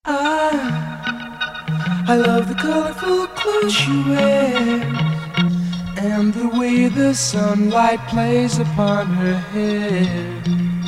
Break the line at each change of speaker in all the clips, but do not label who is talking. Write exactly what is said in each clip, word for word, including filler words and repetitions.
I, I love the colorful clothes she wears and the way the sunlight plays upon her hair.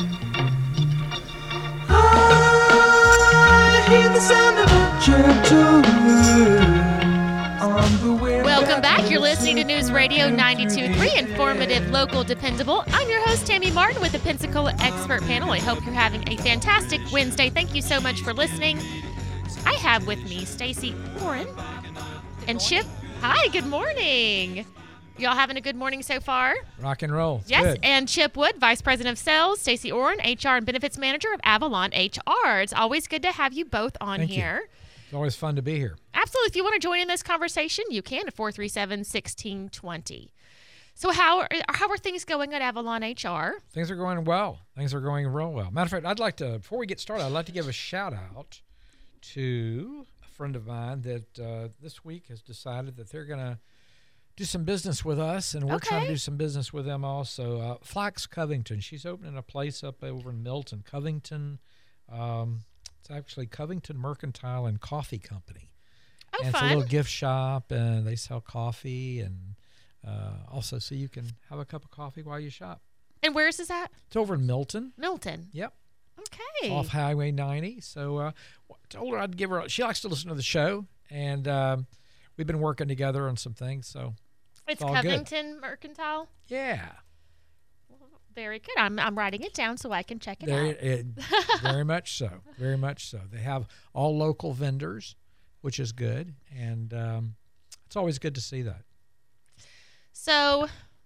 I hear the sound of a gentle word on the wind.
Welcome back. You're listening to News Radio ninety-two point three, informative, local, dependable. I'm your host, Tammy Martin, with the Pensacola Expert Panel. I hope you're having a fantastic Wednesday. Thank you so much for listening. I have with me Stacey Orrin and Chip. Hi, good morning. Y'all having a good morning so far?
Rock and roll.
Yes,
Good.
and Chip Wood, Vice President of Sales, Stacey Orrin, H R and Benefits Manager of Avalon H R. It's always good to have you both on
Thank
here.
You. It's always fun to be here.
Absolutely. If you want to join in this conversation, you can at four three seven, one six two zero. So how are, how are things going at Avalon H R?
Things are going well. Things are going real well. Matter of fact, I'd like to, before we get started, I'd like to give a shout out to a friend of mine that uh, this week has decided that they're going to do some business with us, and we're
Okay.
trying to do some business with them also. Uh, Flax Covington. She's opening a place up over in Milton. Covington, um, it's actually Covington Mercantile and Coffee Company.
Oh,
and
fun.
It's a little gift shop, and they sell coffee, and uh, also so you can have a cup of coffee while you shop.
And where is this at?
It's over in Milton.
Milton.
Yep.
Okay.
It's off Highway ninety. So uh, I told her I'd give her, she likes to listen to the show, and um, we've been working together on some things, so
It's
all good.
Covington Mercantile.
yeah.
Very good. I'm I'm writing it down so I can check it
There,
out.
it, very much so. Very much so. They have all local vendors, which is good, and um, it's always good to see that.
So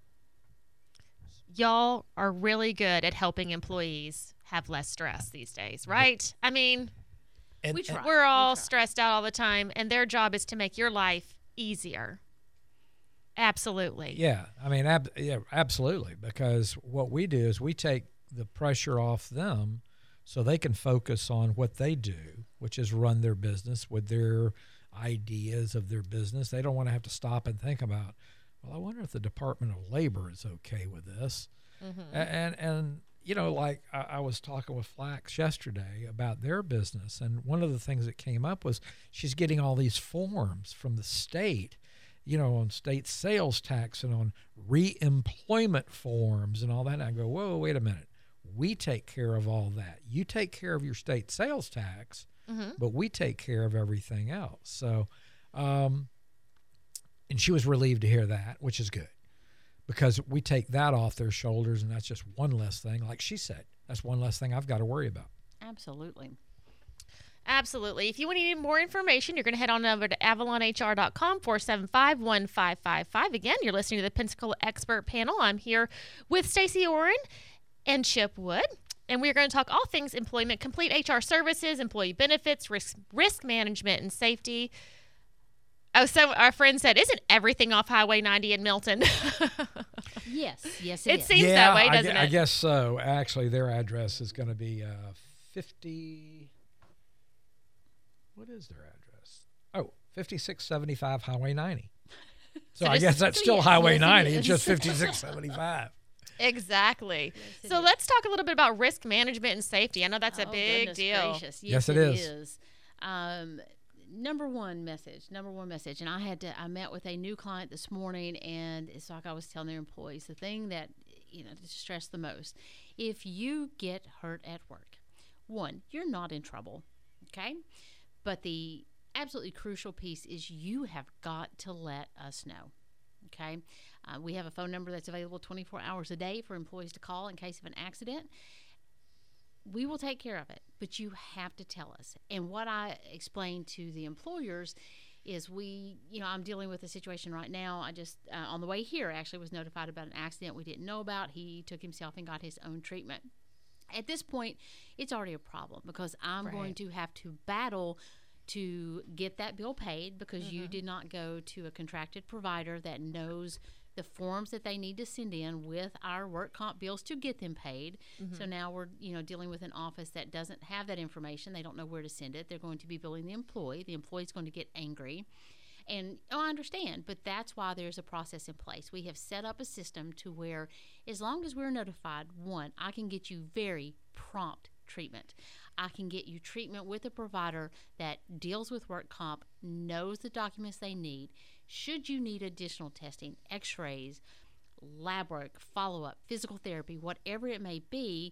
y'all are really good at helping employees have less stress these days, right? I mean,
And,
We
and-
try.
we're all
We try.
stressed out all the time, and their job is to make your life easier. Absolutely.
Yeah, I mean, ab- yeah, absolutely. Because what we do is we take the pressure off them, so they can focus on what they do, which is run their business with their ideas of their business. They don't want to have to stop and think about, well, I wonder if the Department of Labor is okay with this.
Mm-hmm.
A- And and you know, like I, I was talking with Flax yesterday about their business, and one of the things that came up was she's getting all these forms from the state, you know, on state sales tax and on reemployment forms and all that. And I go, whoa, wait a minute. We take care of all that. You take care of your state sales tax,
Mm-hmm.
but we take care of everything else. So, um, and she was relieved to hear that, which is good, because we take that off their shoulders, and that's just one less thing. Like she said, that's one less thing I've got to worry about.
Absolutely.
Absolutely. If you want any more information, you're going to head on over to avalon h r dot com, four seven five, one five five five. Again, you're listening to the Pensacola Expert Panel. I'm here with Stacey Orrin and Chip Wood, and we're going to talk all things employment, complete H R services, employee benefits, risk, risk management, and safety. Oh, so our friend said, isn't everything off Highway ninety in Milton?
Yes, yes, it,
It
is.
seems that way,
I,
doesn't
gue- I
it?
guess so. Actually, their address is going to be uh, fifty. What is their address? Oh, fifty-six seventy-five Highway ninety. So,
So
I
just-
guess that's
so
still
yes,
Highway
yes, it
ninety.
is.
It's just fifty-six seventy-five.
Exactly.
it
So
is.
let's talk a little bit about risk management and safety. I know that's a
Oh,
big
goodness
deal.
gracious.
Yes,
Yes,
it
it
is.
is. Um, number one message. Number one message. And I had to. I met with a new client this morning, and it's like I was telling their employees, the thing that you know to stress the most: if you get hurt at work, one, you're not in trouble, okay? But the absolutely crucial piece is you have got to let us know. Okay, uh, we have a phone number that's available twenty-four hours a day for employees to call in case of an accident. We will take care of it, but you have to tell us. And what I explain to the employers is we, you know, I'm dealing with a situation right now. I just, uh, on the way here, actually was notified about an accident we didn't know about. He took himself and got his own treatment. At this point, it's already a problem because I'm
Right.
going to have to battle to get that bill paid because
Mm-hmm.
you did not go to a contracted provider that knows the forms that they need to send in with our work comp bills to get them paid.
Mm-hmm.
So now we're, you know, dealing with an office that doesn't have that information. They don't know where to send it. They're going to be billing the employee. The employee's going to get angry. And oh, I understand, but that's why there's a process in place. We have set up a system to where as long as we're notified, one, I can get you very prompt treatment. I can get you treatment with a provider that deals with work comp, knows the documents they need. Should you need additional testing, x-rays, lab work, follow-up, physical therapy, whatever it may be,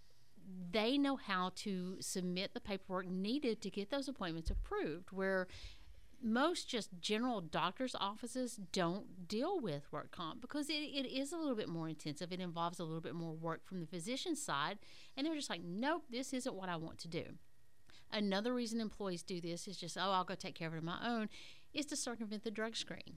they know how to submit the paperwork needed to get those appointments approved, where most just general doctor's offices don't deal with work comp because it, it is a little bit more intensive. It involves a little bit more work from the physician's side, and they're just like, nope, this isn't what I want to do. Another reason employees do this is just, oh, I'll go take care of it on my own, is to circumvent the drug screen.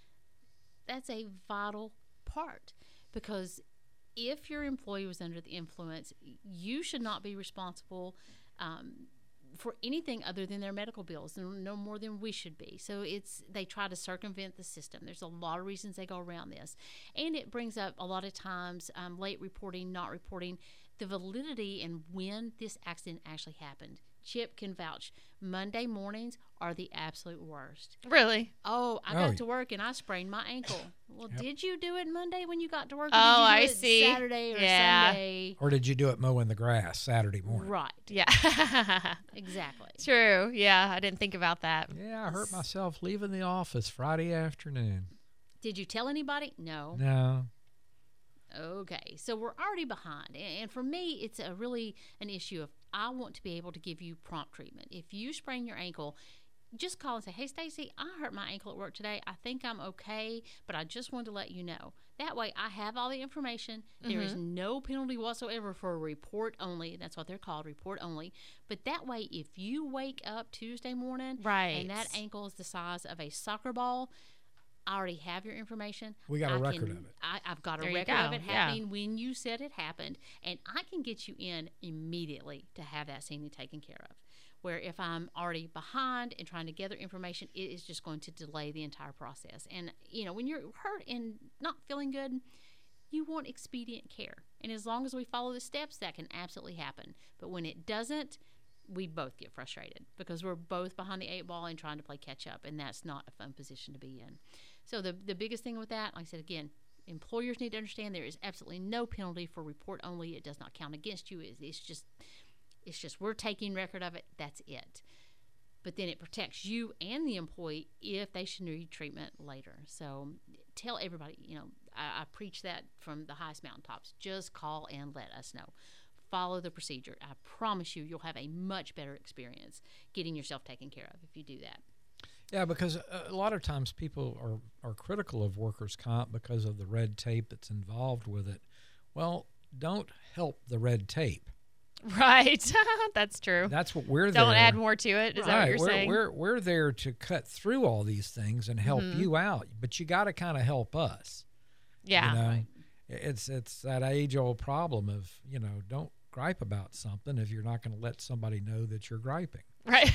That's a vital part, because if your employee was under the influence, you should not be responsible um, for anything other than their medical bills, no more than we should be. So it's they try to circumvent the system. There's a lot of reasons they go around this, and it brings up a lot of times um, late reporting, not reporting, the validity and when this accident actually happened. Chip can vouch. Monday mornings are the absolute worst.
Really?
Oh, I
Oh.
got to work and I sprained my ankle. Well,
Yep.
did you do it Monday when you got to work? Or
Oh,
did you do
I
it
see.
Saturday or
Yeah.
Sunday?
Or did you do it mowing the grass Saturday morning?
Right.
Yeah.
Exactly.
True. Yeah, I didn't think about that.
Yeah, I hurt myself leaving the office Friday afternoon.
Did you tell anybody? No.
No.
Okay, so we're already behind. And and for me, it's a really an issue of I want to be able to give you prompt treatment. If you sprain your ankle, just call and say, hey, Stacy, I hurt my ankle at work today. I think I'm okay, but I just wanted to let you know. That way I have all the information. There is no penalty whatsoever for a report only. That's what they're called, report only. But that way, if you wake up Tuesday morning
Right.
and that ankle is the size of a soccer ball, I already have your information.
We got a
I
record
can-
of it.
I, I've got a
There you
record of
go,
it
yeah.
happening when you said it happened, and I can get you in immediately to have that seen and taken care of. Where if I'm already behind and trying to gather information, it is just going to delay the entire process. And, you know, when you're hurt and not feeling good, you want expedient care. And as long as we follow the steps, that can absolutely happen. But when it doesn't, we both get frustrated because we're both behind the eight ball and trying to play catch up, and that's not a fun position to be in. So the the biggest thing with that, like I said again, employers need to understand there is absolutely no penalty for report only. It does not count against you. It's, it's just it's just we're taking record of it. That's it. But then it protects you and the employee if they should need treatment later. So tell everybody, you know, I, I preach that from the highest mountaintops. Just call and let us know. Follow the procedure. I promise you, you'll have a much better experience getting yourself taken care of if you do that.
Yeah, because a a lot of times people are, are critical of workers' comp because of the red tape that's involved with it. Well, don't help the red tape.
Right. That's true.
That's what we're
Don't
there.
add more to it. Is that what
Right,
you're
we're,
saying?
We're, we're there to cut through all these things and help
Mhm.
you out, but you got to kind of help us.
yeah.
You know? It's it's that age-old problem of, you know, don't gripe about something if you're not going to let somebody know that you're griping.
Right.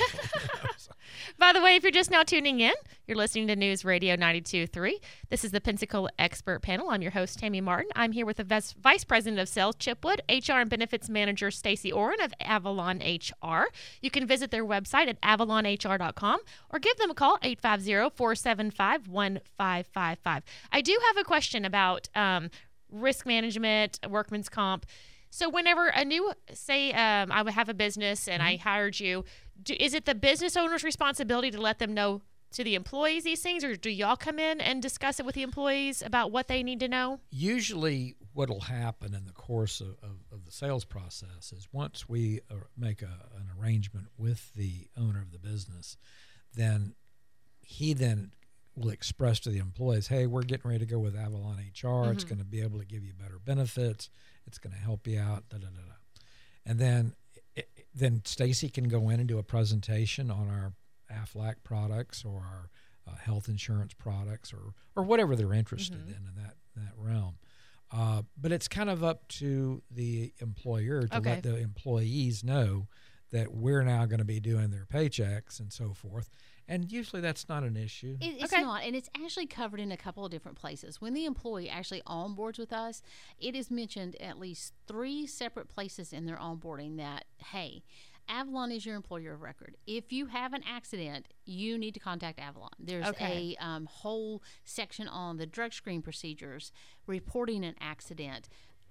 By the way, if you're just now tuning in, you're listening to News Radio ninety-two point three. This is the Pensacola Expert Panel. I'm your host, Tammy Martin. I'm here with the Vice Vice President of Sales, Chip Wood, H R and Benefits Manager, Stacy Oren of Avalon H R. You can visit their website at avalon h r dot com or give them a call, eight five zero, four seven five, one five five five. I do have a question about um, risk management, workman's comp. So whenever a new, say um, I would have a business and I hired you, do, is it the business owner's responsibility to let them know to the employees these things, or do y'all come in and discuss it with the employees about what they need to know?
Usually what will happen in the course of, of, of the sales process is once we uh, make a, an arrangement with the owner of the business, then he then will express to the employees, hey, we're getting ready to go with Avalon H R.
Mm-hmm.
It's going to be able to give you better benefits. It's going to help you out, da, da, da, da. And then it, then Stacy can go in and do a presentation on our Aflac products or our uh, health insurance products or or whatever they're interested
Mm-hmm.
in in that, that realm. Uh, but it's kind of up to the employer to
Okay.
let the employees know that we're now going to be doing their paychecks and so forth. And usually that's not an issue.
It, it's
Okay.
not, and it's actually covered in a couple of different places. When the employee actually onboards with us, it is mentioned at least three separate places in their onboarding that, hey, Avalon is your employer of record. If you have an accident, you need to contact Avalon. There's
Okay.
a um, whole section on the drug screen procedures, reporting an accident,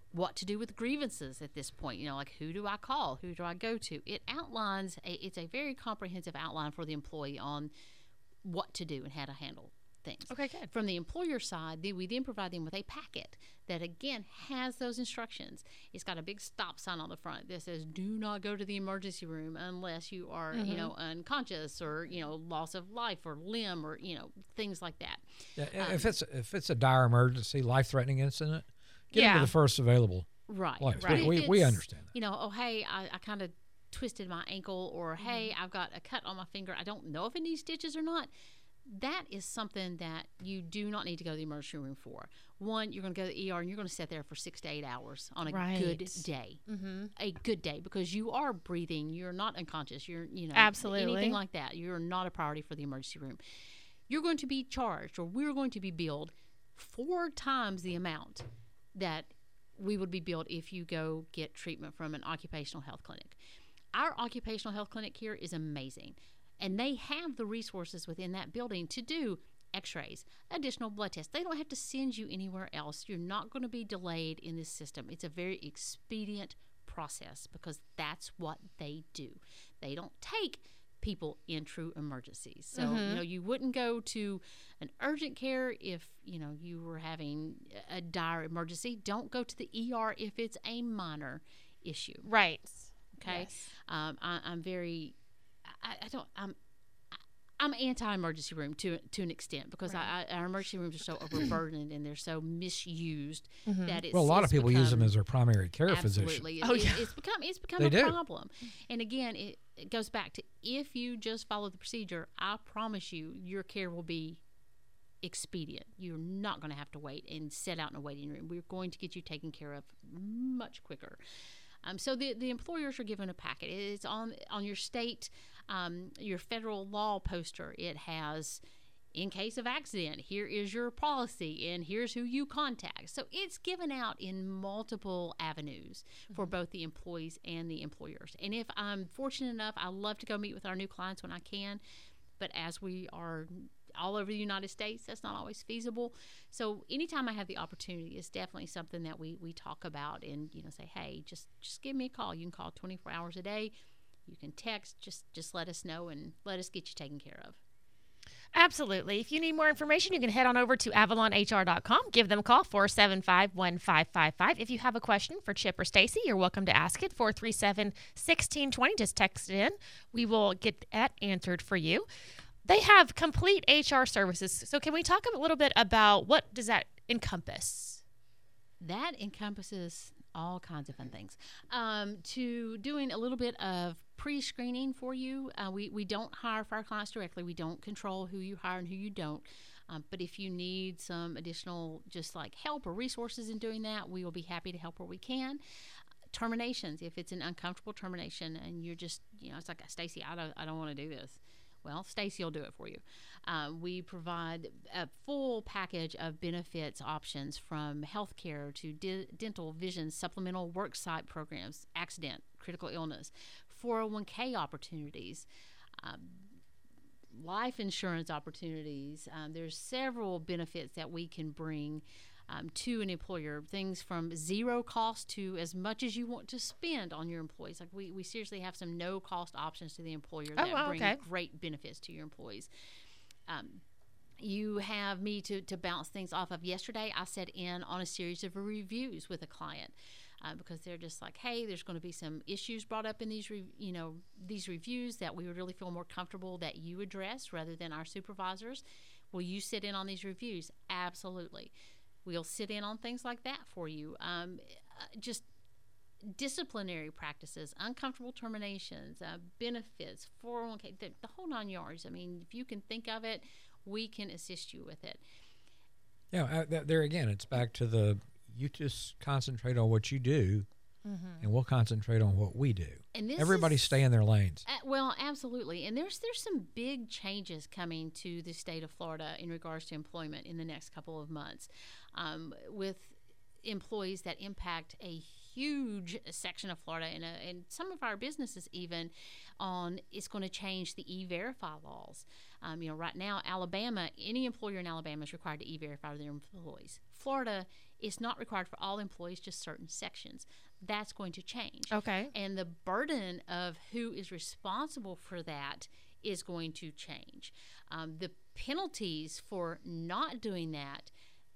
what to do with grievances at this point. You know, like who do I call? Who do I go to? It outlines, a, it's a very comprehensive outline for the employee on what to do and how to handle things.
Okay, good.
From the employer side, then we then provide them with a packet that, again, has those instructions. It's got a big stop sign on the front that says, do not go to the emergency room unless you are,
Mm-hmm.
you know, unconscious or, you know, loss of life or limb or, you know, things like that.
Yeah,
Um,
if it's if it's a dire emergency, life-threatening incident, get them
Yeah.
to the first available
Right.
place.
right.
We,
If
we, we
it's,
understand that.
You know, oh, hey, I, I kind of twisted my ankle, or hey,
Mm-hmm.
I've got a cut on my finger. I don't know if it needs stitches or not. That is something that you do not need to go to the emergency room for. One, you're going to go to the E R and you're going to sit there for six to eight hours on a
Right.
good day.
Mm-hmm.
A good day, because you are breathing. You're not unconscious. You're, you know,
Absolutely.
anything like that. You're not a priority for the emergency room. You're going to be charged, or we're going to be billed four times the amount that we would be billed if you go get treatment from an occupational health clinic. Our occupational health clinic here is amazing, and they have the resources within that building to do x-rays, additional blood tests. They don't have to send you anywhere else. You're not going to be delayed in this system. It's a very expedient process because that's what they do. They don't take people in true emergencies. So,
Mhm.
you know, you wouldn't go to an urgent care if, you know, you were having a dire emergency. Don't go to the E R if it's a minor issue.
Right.
Okay.
Yes.
Um, I, I'm very, I, I don't, I'm, I'm anti-emergency room to to an extent because
Right.
I, I, our emergency rooms are so overburdened and they're so misused
Mhm.
that it's
Well, a lot of
it's
people use them
become-
as their primary care physician.
Absolutely.
Oh,
It-
yeah.
It's become it's become
They
a
do.
problem. And again, it, it goes back to, if you just follow the procedure, I promise you, your care will be expedient. You're not going to have to wait and sit out in a waiting room. We're going to get you taken care of much quicker. Um, so the the employers are given a packet. It's on on your state, um, your federal law poster. It has, in case of accident, here is your policy and here's who you contact. So it's given out in multiple avenues for both the employees and the employers. And if I'm fortunate enough, I love to go meet with our new clients when I can. But as we are all over the United States, that's not always feasible. So anytime I have the opportunity, it's definitely something that we, we talk about and, you know, say, hey, just just give me a call. You can call twenty-four hours a day. You can text. Just just let us know and let us get you taken care of.
Absolutely. If you need more information, you can head on over to avalon h r dot com. Give them a call, four seven five, one five five five. If you have a question for Chip or Stacy, you're welcome to ask it, four three seven, one six two zero. Just text it in. We will get that answered for you. They have complete H R services. So can we talk a little bit about what does that encompass?
That encompasses all kinds of fun things. Um, to doing a little bit of pre-screening for you. Uh, we, we don't hire for our clients directly. We don't control who you hire and who you don't. Um, but if you need some additional just like help or resources in doing that, we will be happy to help where we can. Terminations, if it's an uncomfortable termination and you're just, you know, it's like, Stacy, I don't, I don't want to do this. Well, Stacy will do it for you. Um, we provide a full package of benefits options, from healthcare to di- dental, vision, supplemental worksite programs, accident, critical illness, four oh one k opportunities, um, life insurance opportunities. Um, there's several benefits that we can bring Um, to an employer, things from zero cost to as much as you want to spend on your employees. Like we, we seriously have some no cost options to the employer that
Oh, wow,
bring
okay.
great benefits to your employees. Um, you have me to, to bounce things off of. Yesterday, I sat in on a series of reviews with a client uh, because they're just like, hey, there's going to be some issues brought up in these, re- you know, these reviews that we would really feel more comfortable that you address rather than our supervisors. Will you sit in on these reviews? Absolutely. We'll sit in on things like that for you. Um, uh, just disciplinary practices, uncomfortable terminations, uh, benefits, four oh one k, the, the whole nine yards. I mean, if you can think of it, we can assist you with it.
Yeah, uh, th- there again, it's back to the, you just concentrate on what you do, and we'll concentrate on what we do.
And this
Everybody
is,
stay in their lanes.
Uh, well, absolutely. And there's there's some big changes coming to the state of Florida in regards to employment in the next couple of months, um, with employees that impact a huge section of Florida, and, uh, and some of our businesses even, on it's going to change the E-Verify laws. Um, you know, right now, Alabama, any employer in Alabama is required to E-Verify their employees. Florida is not required for all employees, just certain sections. That's going to change.
Okay.
And the burden of who is responsible for that is going to change. Um, the penalties for not doing that,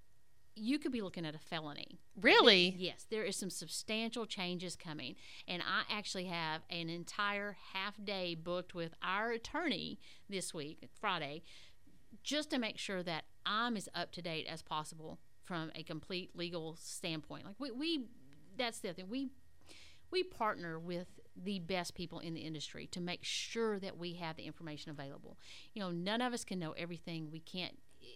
you could be looking at a felony.
Really?
Yes, there is some substantial changes coming. And I actually have an entire half day booked with our attorney this week, Friday, just to make sure that I'm as up to date as possible from a complete legal standpoint. Like we, we that's the other thing. We we partner with the best people in the industry to make sure that we have the information available. You know, none of us can know everything. We can't.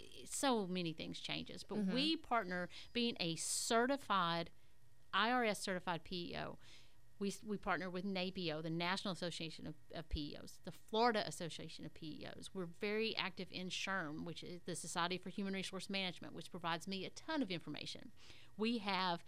So many things changes, but mm-hmm. we partner, being a certified, I R S certified P E O. We we partner with NAPIO, the National Association of, of P E Os, the Florida Association of P E Os. We're very active in SHRM, which is the Society for Human Resource Management, which provides me a ton of information. We have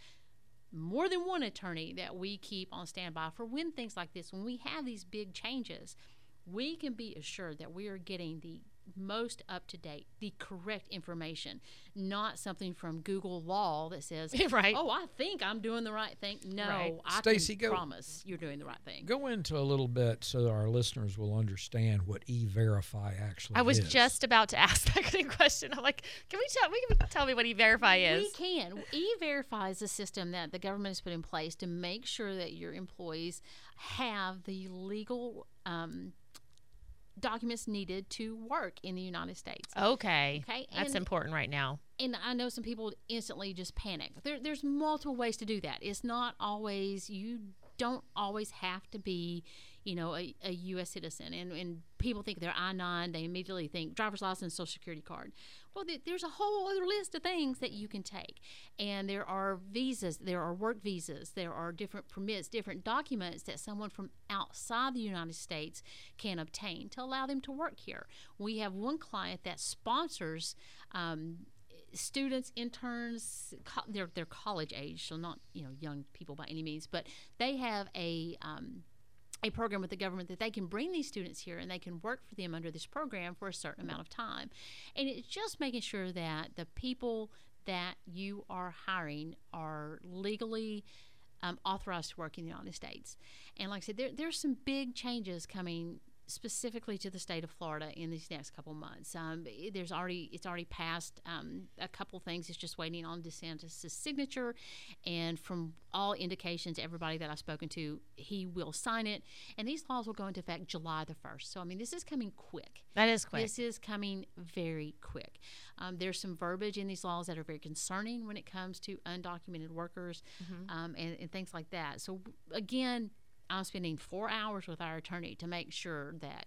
more than one attorney that we keep on standby for when things like this, when we have these big changes, we can be assured that we are getting the most up-to-date, the correct information, not something from Google Law that says,
right.
oh, I think I'm doing the right thing. No,
right.
I
Stacey,
can
go,
promise you're doing the right thing.
Go into a little bit so our listeners will understand what E-Verify actually is.
I was
is.
just about to ask that same question. I'm like, can we tell, we can tell me what E-Verify is?
We can. E-Verify is a system that the government has put in place to make sure that your employees have the legal um documents needed to work in the United States.
Okay.
Okay.
That's
and,
important right now.
And I know some people instantly just panic. There, there's multiple ways to do that. It's not always, you don't always have to be, you know, a, a U S citizen. And, and people think they're I nine, they immediately think driver's license, social security card. Well, th- there's a whole other list of things that you can take. And there are visas, there are work visas, there are different permits, different documents that someone from outside the United States can obtain to allow them to work here. We have one client that sponsors um, students, interns, co- they're, they're college age, so not, you know, young people by any means, but they have a um, a program with the government that they can bring these students here and they can work for them under this program for a certain amount of time. And it's just making sure that the people that you are hiring are legally um, authorized to work in the United States. And like I said, there, there's some big changes coming specifically to the state of Florida in these next couple months. Um, there's already it's already passed um, a couple things. It's just waiting on DeSantis' signature, and from all indications, everybody that I've spoken to, he will sign it, and these laws will go into effect July the first. So I mean, this is coming quick.
That is quick.
This is coming very quick. Um, there's some verbiage in these laws that are very concerning when it comes to undocumented workers mm-hmm. um, and, and things like that. So again, I'm spending four hours with our attorney to make sure that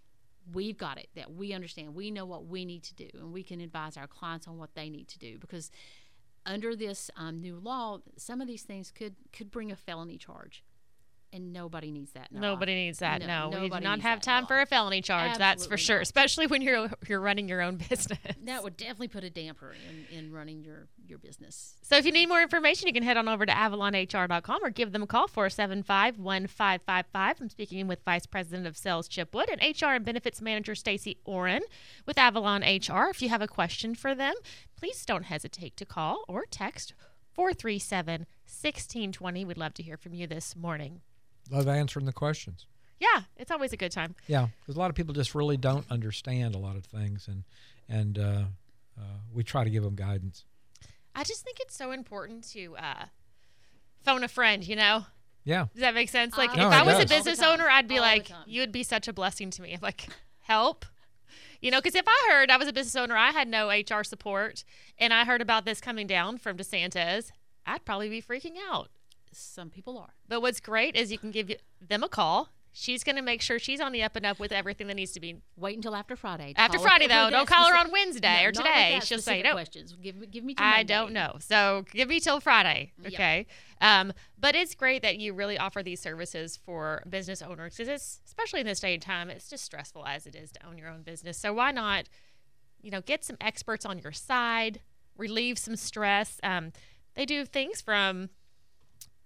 we've got it, that we understand, we know what we need to do, and we can advise our clients on what they need to do. Because under this um, new law, some of these things could, could bring a felony charge. And nobody needs that. No,
nobody needs that. No,
no
we do not
needs
have
that
time
law.
for a felony charge.
Absolutely
that's for sure.
not.
Especially when you're you're running your own business.
That would definitely put a damper in, in running your, your business.
So if you need more information, you can head on over to avalon h r dot com or give them a call, four seven five, one five five five. I'm speaking with Vice President of Sales Chip Wood and H R and Benefits Manager Stacey Oren with Avalon H R. If you have a question for them, please don't hesitate to call or text four three seven, one six two zero. We'd love to hear from you this morning.
Love answering the questions.
Yeah, it's always a good time.
Yeah, because a lot of people just really don't understand a lot of things, and and uh, uh, we try to give them guidance.
I just think it's so important to uh, phone a friend, you know?
Yeah.
Does that make sense? Like,
No,
if
it
I was
does.
a business
All the time.
owner, I'd be
All the
like,
time.
you would be such a blessing to me. Like, help. You know, because if I heard I was a business owner, I had no H R support, and I heard about this coming down from DeSantis, I'd probably be freaking out.
Some people are.
But what's great is you can give them a call. She's going to make sure she's on the up and up with everything that needs to be.
Wait until after Friday. to
After
call her
Friday,
with
though.
that
Don't call her
specific-
on Wednesday
No,
or
not with
today.
that
She'll say,
specific
no.
questions. Give me, give me till
I
Monday.
don't know. So give me till Friday.
Yeah.
Okay. Um, but it's great that you really offer these services for business owners because it's, especially in this day and time, it's just stressful as it is to own your own business. So why not, you know, get some experts on your side, relieve some stress. Um, they do things from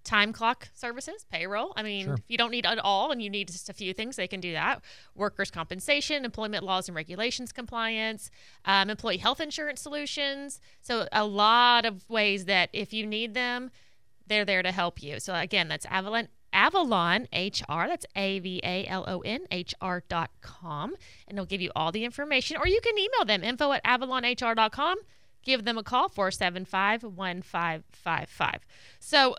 time clock services, payroll. I mean,
Sure.
if you don't need it all and you need just a few things, they can do that. Workers' compensation, employment laws and regulations compliance, um, employee health insurance solutions. So a lot of ways that if you need them, they're there to help you. So again, that's Avalon Avalon H R. That's A V A L O N H R dot com. And they'll give you all the information. Or you can email them, info at avalon h r dot com. Give them a call, four seven five, one five five five. So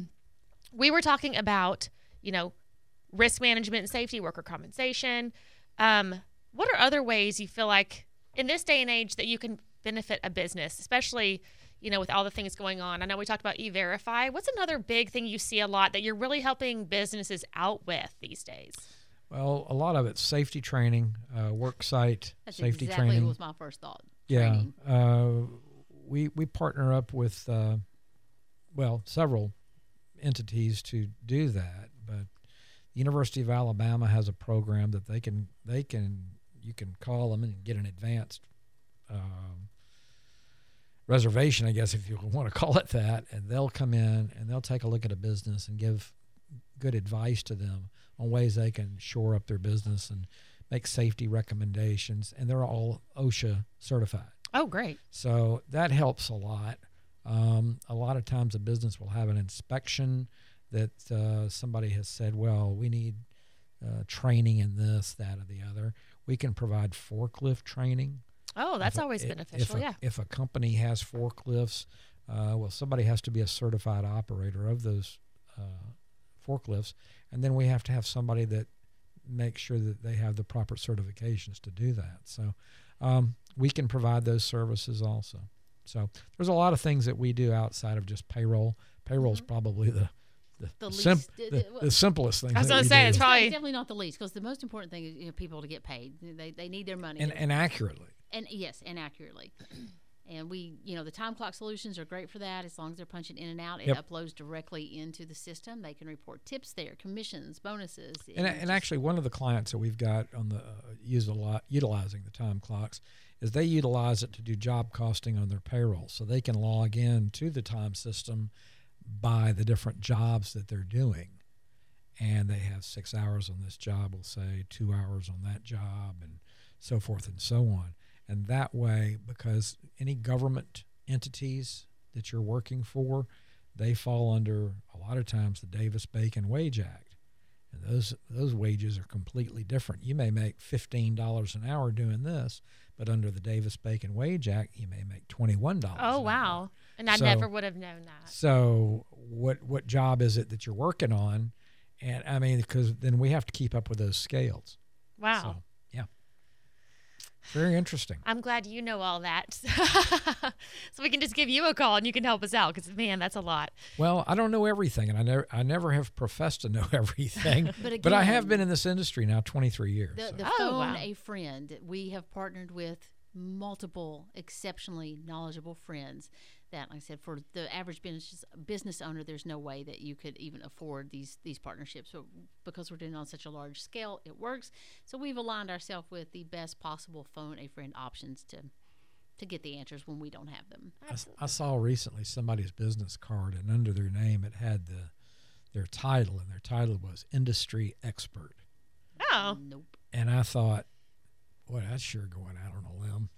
we were talking about, you know, risk management and safety, worker compensation. Um, what are other ways you feel like in this day and age that you can benefit a business, especially, you know, with all the things going on? I know we talked about E-Verify. What's another big thing you see a lot that you're really helping businesses out with these days?
Well, a lot of it's safety training, uh, work site
That's
safety
exactly
training.
what was my first thought.
Yeah,
Training.
uh, we we partner up with uh, well several entities to do that, but the University of Alabama has a program that they can they can you can call them and get an advanced um, reservation, I guess, if you want to call it that, and they'll come in and they'll take a look at a business and give good advice to them on ways they can shore up their business and make safety recommendations, and they're all OSHA certified.
Oh, great.
So that helps a lot. Um, a lot of times a business will have an inspection that uh, somebody has said, well, we need uh, training in this, that, or the other. We can provide forklift training.
Oh, that's
If a-
always
if-
beneficial,
if a,
yeah.
If a company has forklifts, uh, well, somebody has to be a certified operator of those uh, forklifts, and then we have to have somebody that makes sure that they have the proper certifications to do that. So um, we can provide those services also. So there's a lot of things that we do outside of just payroll. Payroll is
Mhm.
probably the the,
The
the, simp-
least-
the,
the-
the simplest thing.
I was
that
gonna
we
say,
do.
it's probably-
It's definitely not the least, because the most important thing is, you know, people to get paid. They they need their money.
and and accurately.
And yes, and accurately. And we, you know, the time clock solutions are great for that. As long as they're punching in and out, it
Yep.
uploads directly into the system. They can report tips there, commissions, bonuses.
And,
it's
and
just-
actually, one of the clients that we've got on the uh, use a lot utilizing the time clocks is they utilize it to do job costing on their payroll, so they can log in to the time system by the different jobs that they're doing, and they have six hours on this job, we'll say two hours on that job, and so forth and so on. And that way, because any government entities that you're working for, they fall under a lot of times the Davis-Bacon Wage Act. And those those wages are completely different. You may make fifteen dollars an hour doing this, but under the Davis-Bacon Wage Act, you may make twenty-one dollars
Oh,
an
wow.
hour.
And I
So-
never would have known that.
So what what job is it that you're working on? And I mean, because then we have to keep up with those scales.
Wow.
So, yeah. Very interesting.
I'm glad you know all that. So we can just give you a call and you can help us out, because, man, that's a lot.
Well, I don't know everything, and I never I never have professed to know everything.
But
but I have
again,
been in this industry now twenty-three years.
The,
so.
the
Oh,
phone
wow.
a friend. We have partnered with multiple exceptionally knowledgeable friends that, like I said, for the average business business owner, there's no way that you could even afford these these partnerships. So because we're doing it on such a large scale, it works. So we've aligned ourselves with the best possible phone a friend options to to get the answers when we don't have them.
I s- I saw recently somebody's business card, and under their name it had the their title, and their title was industry expert.
Oh.
Nope.
And I thought, boy, that's sure going out on a limb.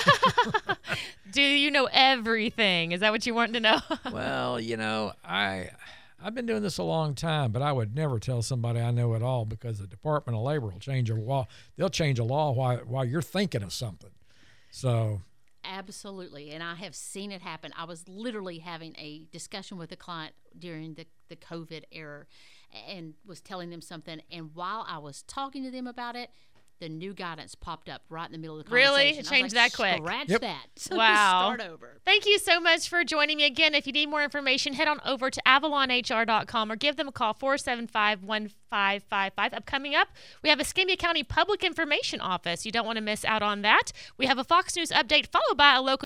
Do you know everything? Is that what you want to know?
Well, you know, I I've been doing this a long time, but I would never tell somebody I know it all, because the Department of Labor will change a law. They'll change a law while while you're thinking of something. So
Absolutely. And I have seen it happen. I was literally having a discussion with a client during the, the COVID era and was telling them something. And while I was talking to them about it, the new guidance popped up right in the middle of the
Really?
conversation.
It
I was
changed
like,
that quick?
Scratch
Yep.
that. So
Wow.
Start over.
Thank you so much for joining me again. If you need more information, head on over to avalon h r dot com or give them a call, four seven five, one five five five. Up coming up, we have a Escambia County Public Information Office. You don't want to miss out on that. We have a Fox News update followed by a local